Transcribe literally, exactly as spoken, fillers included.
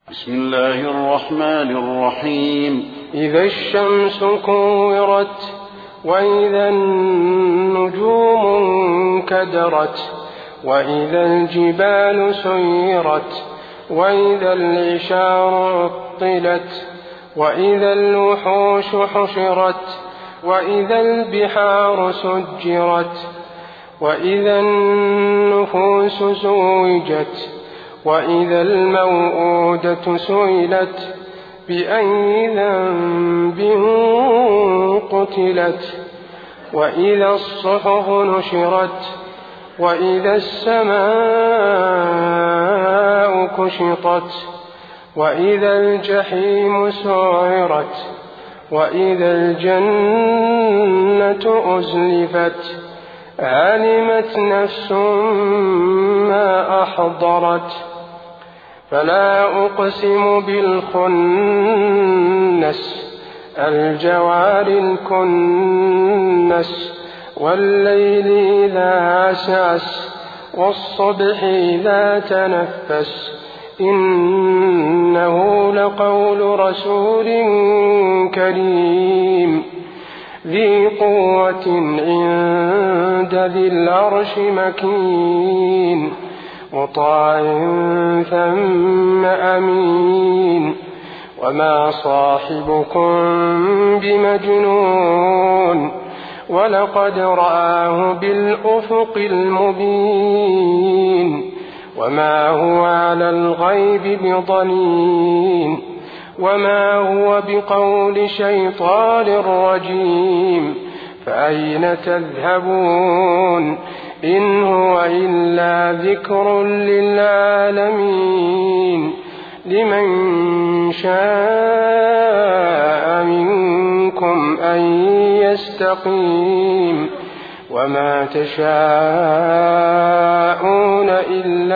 بسم الله الرحمن الرحيم. إذا الشمس كورت وإذا النجوم انكدرت وإذا الجبال سيرت وإذا العشار عطلت وإذا الوحوش حشرت وإذا البحار سجرت وإذا النفوس زوجت وإذا الموءودة سئلت بأي ذنب قتلت وإذا الصحف نشرت وإذا السماء كشطت وإذا الجحيم سعرت وإذا الجنة أزلفت علمت نفس ما أحضرت فلا أقسم بالخنس الجوار الكنس والليل إذا عسعس والصبح إذا تنفس إنه لقول رسول كريم ذي قوة عند ذي العرش مكين مطاع ثم أمين وما صاحبكم بمجنون ولقد رآه بالأفق المبين وما هو على الغيب بضنين وما هو بقول شيطان رجيم فأين تذهبون إن هو إلا ذكر للعالمين لمن شاء منكم أن يستقيم وما تشاءون إلا